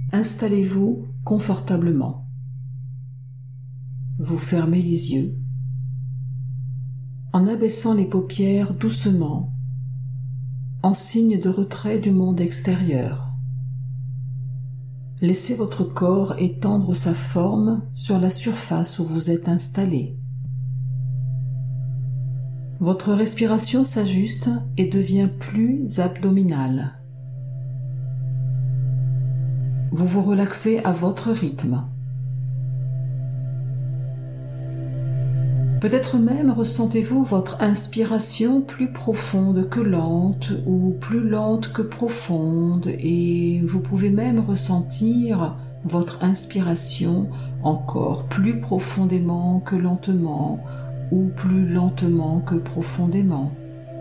Installez-vous confortablement. Vous fermez les yeux en abaissant les paupières doucement, en signe de retrait du monde extérieur. Laissez votre corps étendre sa forme sur la surface où vous êtes installé. Votre respiration s'ajuste et devient plus abdominale. Vous vous relaxez à votre rythme. Peut-être même ressentez-vous votre inspiration plus profonde que lente ou plus lente que profonde, et vous pouvez même ressentir votre inspiration encore plus profondément que lentement ou plus lentement que profondément.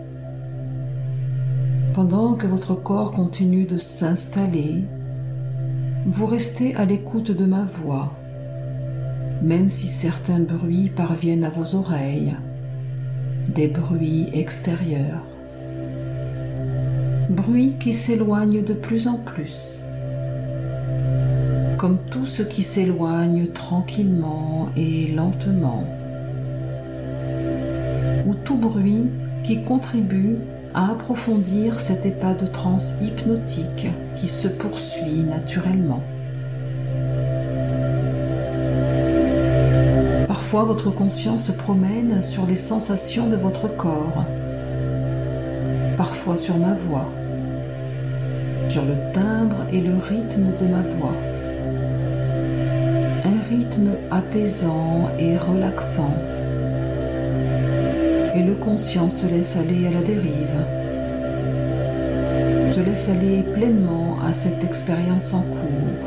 Pendant que votre corps continue de s'installer, vous restez à l'écoute de ma voix, même si certains bruits parviennent à vos oreilles, des bruits extérieurs, bruits qui s'éloignent de plus en plus, comme tout ce qui s'éloigne tranquillement et lentement, ou tout bruit qui contribue à approfondir cet état de transe hypnotique qui se poursuit naturellement. Parfois, votre conscience se promène sur les sensations de votre corps, parfois sur ma voix, sur le timbre et le rythme de ma voix. Un rythme apaisant et relaxant. Et le conscient se laisse aller à la dérive, se laisse aller pleinement à cette expérience en cours.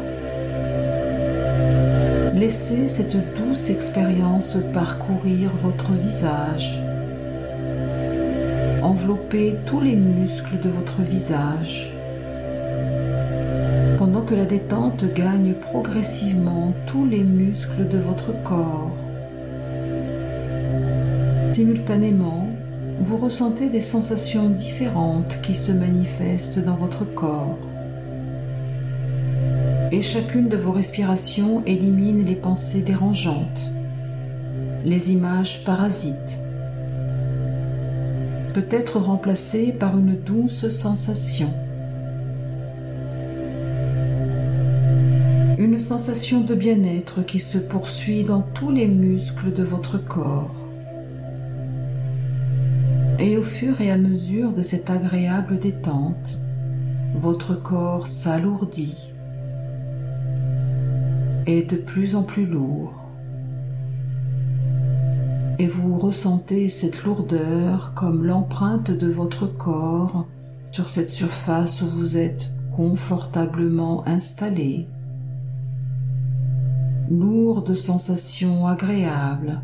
Laissez cette douce expérience parcourir votre visage, envelopper tous les muscles de votre visage, pendant que la détente gagne progressivement tous les muscles de votre corps. Simultanément, vous ressentez des sensations différentes qui se manifestent dans votre corps. Et chacune de vos respirations élimine les pensées dérangeantes, les images parasites, peut-être remplacées par une douce sensation. Une sensation de bien-être qui se poursuit dans tous les muscles de votre corps. Et au fur et à mesure de cette agréable détente, votre corps s'alourdit, est de plus en plus lourd. Et vous ressentez cette lourdeur comme l'empreinte de votre corps sur cette surface où vous êtes confortablement installé. Lourde sensation agréable,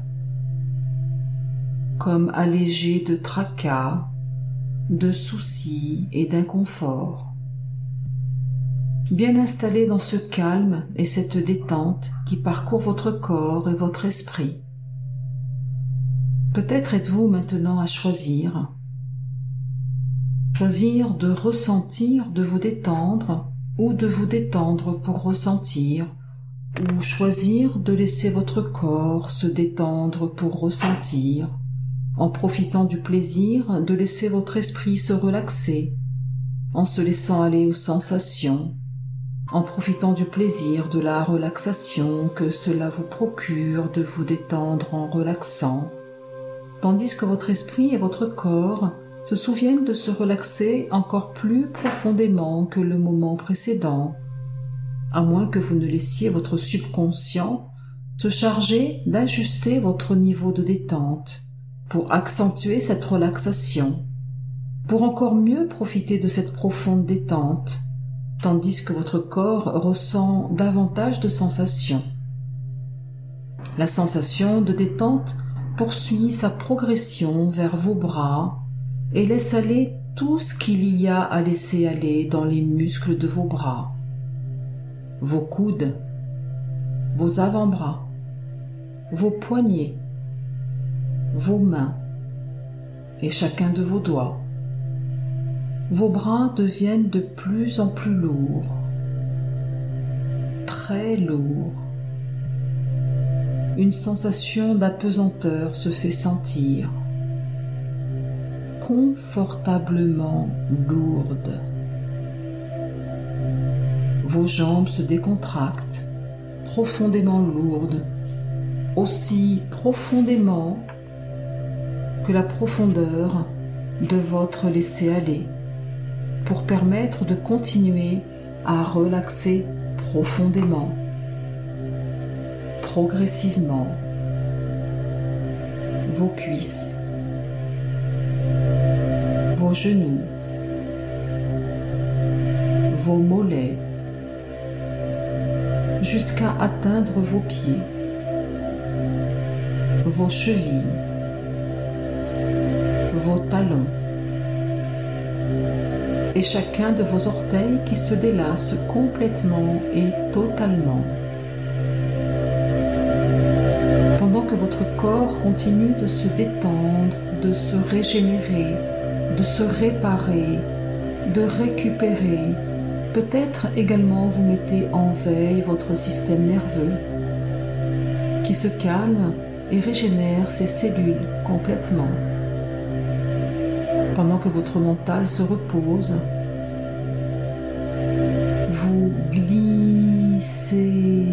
comme allégé de tracas, de soucis et d'inconfort. Bien installé dans ce calme et cette détente qui parcourt votre corps et votre esprit. Peut-être êtes-vous maintenant à choisir. Choisir de ressentir, de vous détendre, ou de vous détendre pour ressentir, ou choisir de laisser votre corps se détendre pour ressentir, en profitant du plaisir de laisser votre esprit se relaxer, en se laissant aller aux sensations, en profitant du plaisir de la relaxation que cela vous procure de vous détendre en relaxant, tandis que votre esprit et votre corps se souviennent de se relaxer encore plus profondément que le moment précédent, à moins que vous ne laissiez votre subconscient se charger d'ajuster votre niveau de détente pour accentuer cette relaxation, pour encore mieux profiter de cette profonde détente, tandis que votre corps ressent davantage de sensations. La sensation de détente poursuit sa progression vers vos bras et laisse aller tout ce qu'il y a à laisser aller dans les muscles de vos bras, vos coudes, vos avant-bras, vos poignets, vos mains et chacun de vos doigts. Vos bras deviennent de plus en plus lourds. très lourd. Une sensation d'apesanteur se fait sentir, confortablement lourde. Vos jambes se décontractent, profondément lourdes, aussi profondément que la profondeur de votre laisser-aller, pour permettre de continuer à relaxer profondément, progressivement, vos cuisses, vos genoux, vos mollets, jusqu'à atteindre vos pieds, vos chevilles, vos talons, et chacun de vos orteils qui se délasse complètement et totalement. Pendant que votre corps continue de se détendre, de se régénérer, de se réparer, de récupérer, peut-être également vous mettez en veille votre système nerveux qui se calme et régénère ses cellules complètement. Pendant que votre mental se repose, vous glissez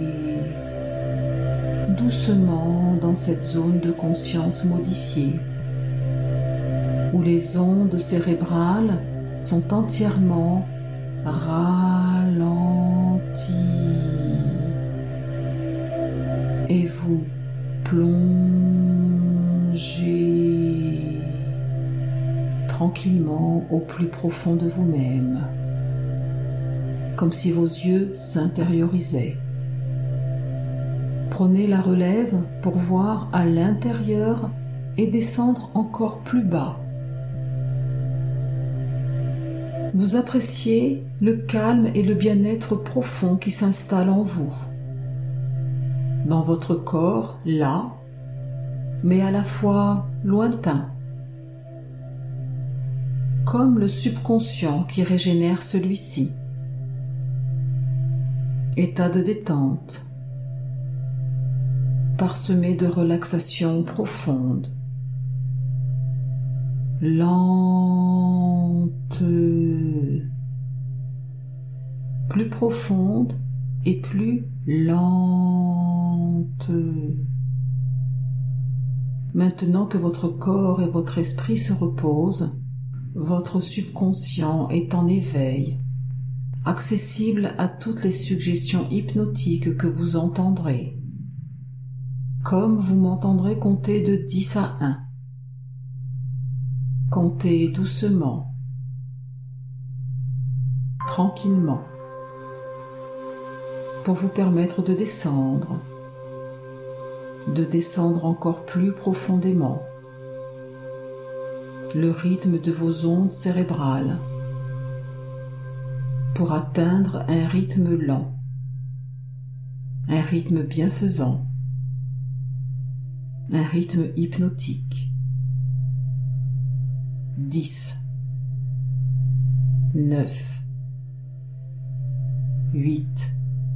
doucement dans cette zone de conscience modifiée, où les ondes cérébrales sont entièrement ralenties et vous plongez tranquillement au plus profond de vous-même, comme si vos yeux s'intériorisaient. Prenez la relève pour voir à l'intérieur et descendre encore plus bas. Vous appréciez le calme et le bien-être profond qui s'installe en vous, dans votre corps là, mais à la fois lointain, comme le subconscient qui régénère celui-ci. État de détente, parsemé de relaxation profonde, lente, plus profonde et plus lente. Maintenant que votre corps et votre esprit se reposent, votre subconscient est en éveil, accessible à toutes les suggestions hypnotiques que vous entendrez, comme vous m'entendrez compter de 10 à 1. Comptez doucement, tranquillement, pour vous permettre de descendre encore plus profondément le rythme de vos ondes cérébrales pour atteindre un rythme lent, un rythme bienfaisant, un rythme hypnotique. 10, 9, 8.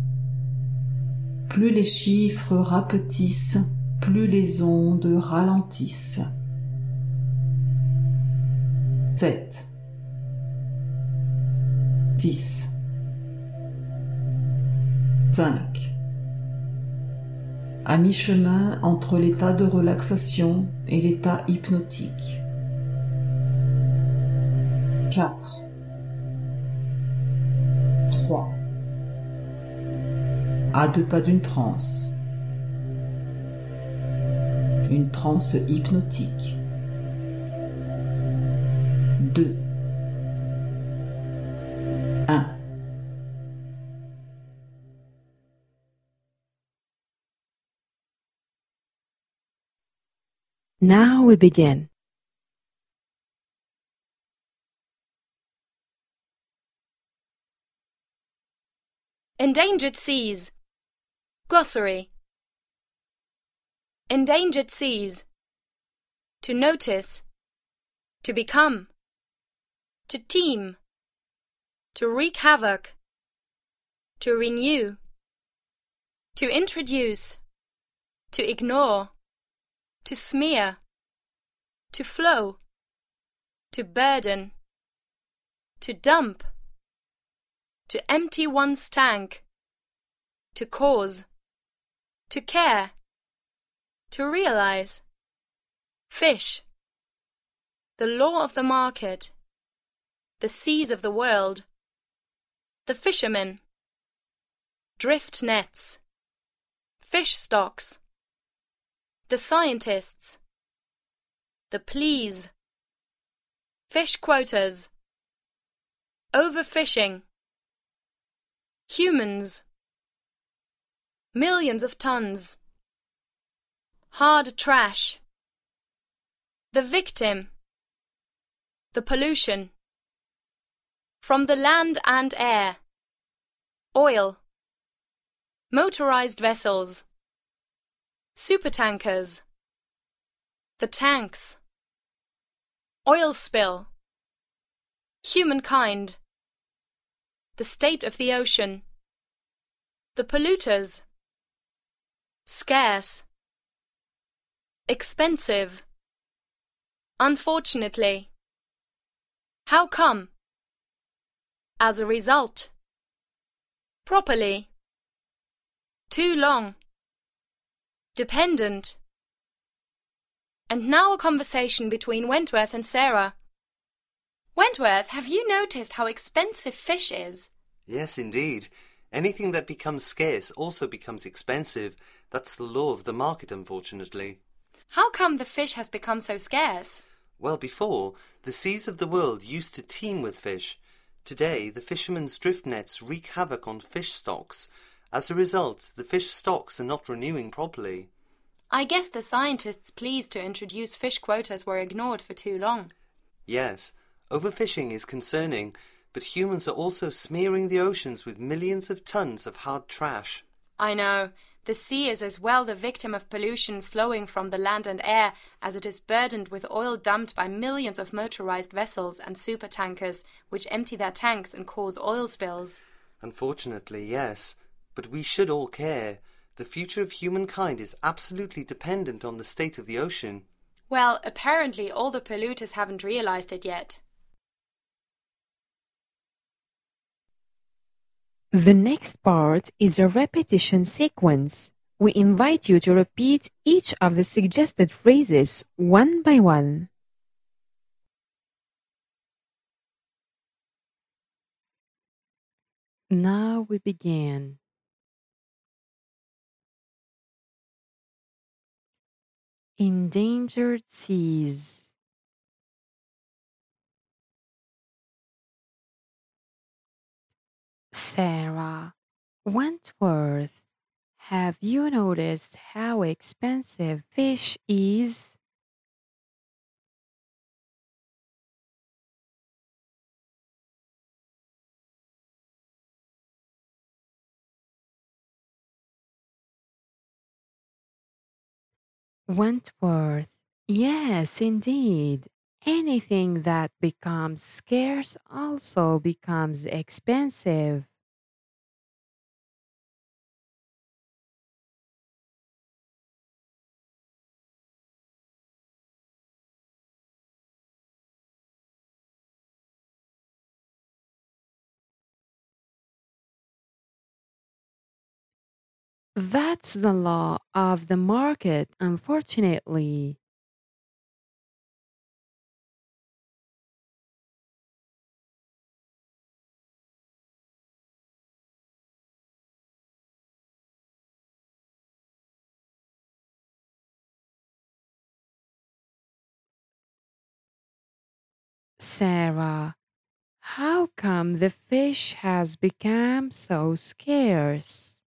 Plus les chiffres rapetissent, plus les ondes ralentissent. 7, 6, 5. À mi-chemin entre l'état de relaxation et l'état hypnotique. 4, 3. À 2 pas d'une transe. Une transe hypnotique. 2, 1. Now we begin. Endangered seas. Glossary. Endangered seas. To notice. To become. To teem. To wreak havoc. To renew. To introduce, to ignore, to smear, to flow, to burden, to dump, to empty one's tank, to cause, to care, to realize. Fish, the law of the market, the seas of the world, the fishermen, drift nets, fish stocks, the scientists, the pleas, fish quotas, overfishing, humans, millions of tons, hard trash, the victim, the pollution, from the land and air, oil, motorized vessels, supertankers, the tanks, oil spill, humankind, the state of the ocean, the polluters, scarce, expensive, unfortunately, how come, as a result, properly, too long, dependent. And now a conversation between Wentworth and Sarah. Wentworth, have you noticed how expensive fish is? Yes, indeed. Anything that becomes scarce also becomes expensive. That's the law of the market, unfortunately. How come the fish has become so scarce? Well, before, the seas of the world used to teem with fish. Today, the fishermen's drift nets wreak havoc on fish stocks. As a result, the fish stocks are not renewing properly. I guess the scientists' pleas to introduce fish quotas were ignored for too long. Yes, overfishing is concerning, but humans are also smearing the oceans with millions of tons of hard trash. I know. The sea is as well the victim of pollution flowing from the land and air as it is burdened with oil dumped by millions of motorized vessels and supertankers which empty their tanks and cause oil spills. Unfortunately, yes. But we should all care. The future of humankind is absolutely dependent on the state of the ocean. Well, apparently all the polluters haven't realized it yet. The next part is a repetition sequence. We invite you to repeat each of the suggested phrases one by one. Now we begin. Endangered seas. Sarah, Wentworth, have you noticed how expensive fish is? Wentworth, yes, indeed. Anything that becomes scarce also becomes expensive. That's the law of the market, unfortunately. Sarah, how come the fish has become so scarce?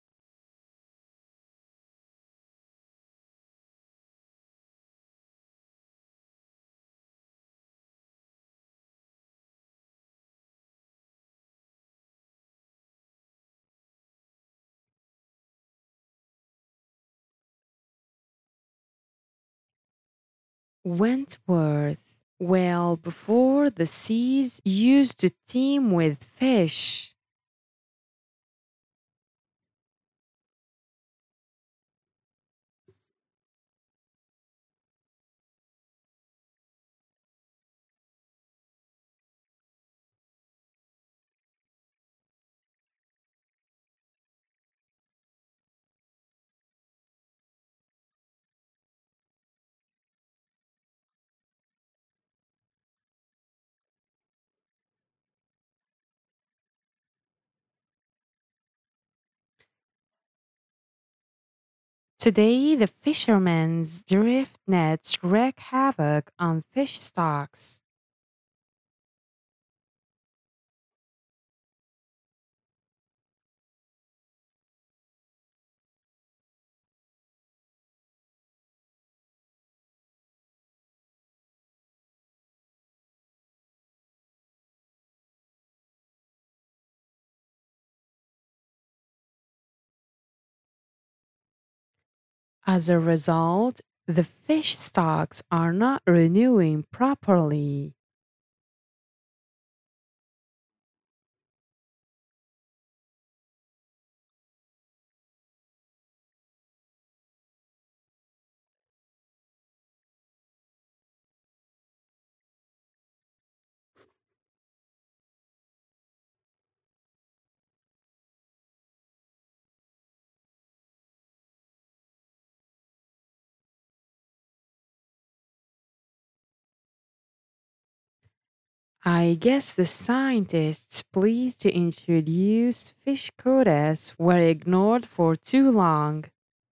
Wentworth, well, before the seas used to teem with fish. Today, the fishermen's drift nets wreak havoc on fish stocks. As a result, the fish stocks are not renewing properly. I guess the scientists pleased to introduce fish quotas were ignored for too long.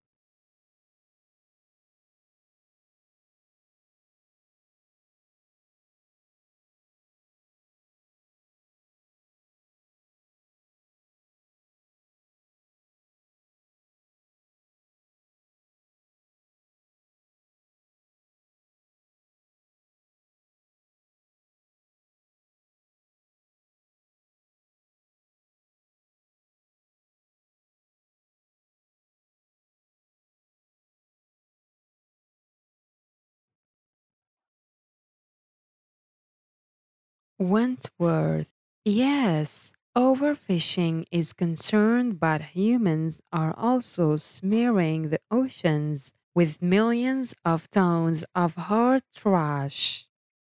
Wentworth. Yes, overfishing is concerned, but humans are also smearing the oceans with millions of tons of hard trash.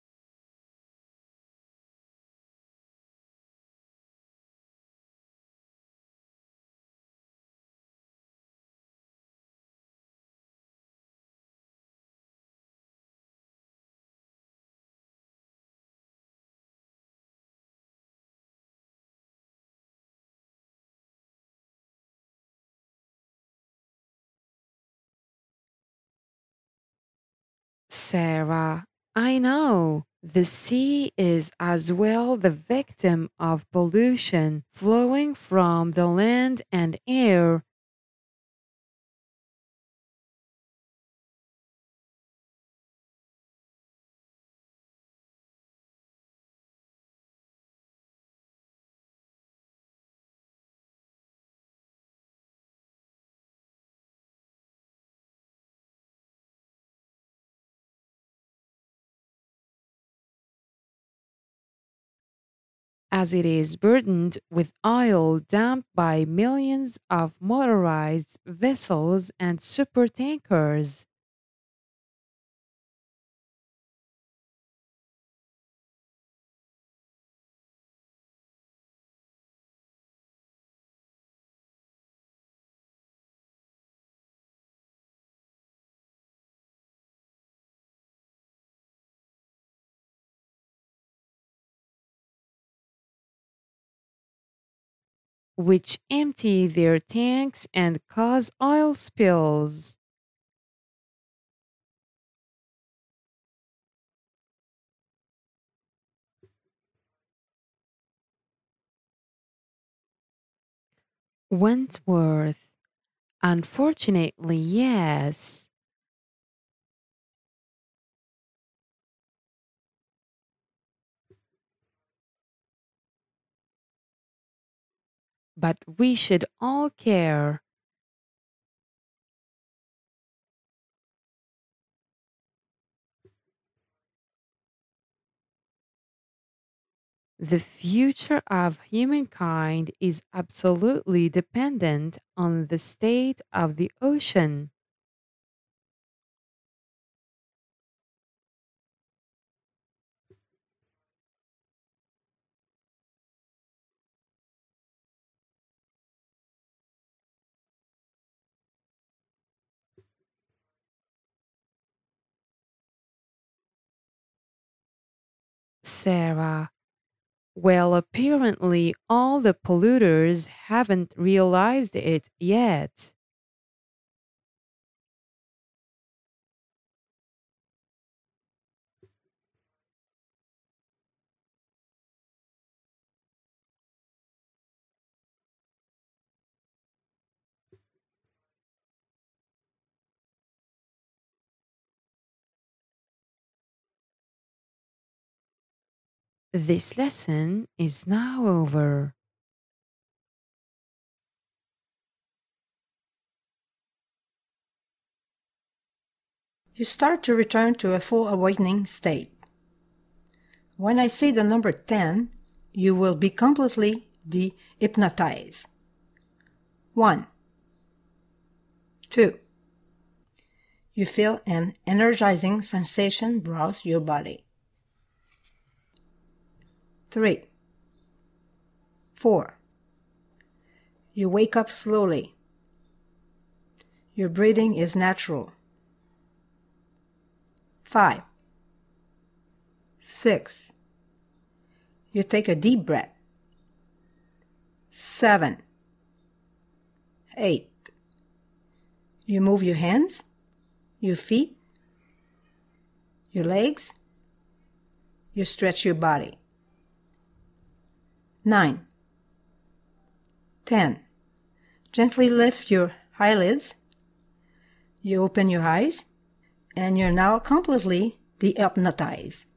Sarah, I know. The sea is as well the victim of pollution flowing from the land and air. As it is burdened with oil dumped by millions of motorized vessels and supertankers. Which empty their tanks and cause oil spills. Wentworth. Unfortunately, yes. But we should all care. The future of humankind is absolutely dependent on the state of the ocean. Sarah, well, apparently all the polluters haven't realized it yet. This lesson is now over. You start to return to a full awakening state. When I say the number 10, you will be completely de-hypnotized. 1, 2. You feel an energizing sensation browse your body. 3, 4. You wake up slowly. Your breathing is natural. 5, 6. You take a deep breath. 7, 8. You move your hands, your feet, your legs. You stretch your body. 9, 10. Gently lift your eyelids. You open your eyes, and you're now completely de-hypnotized.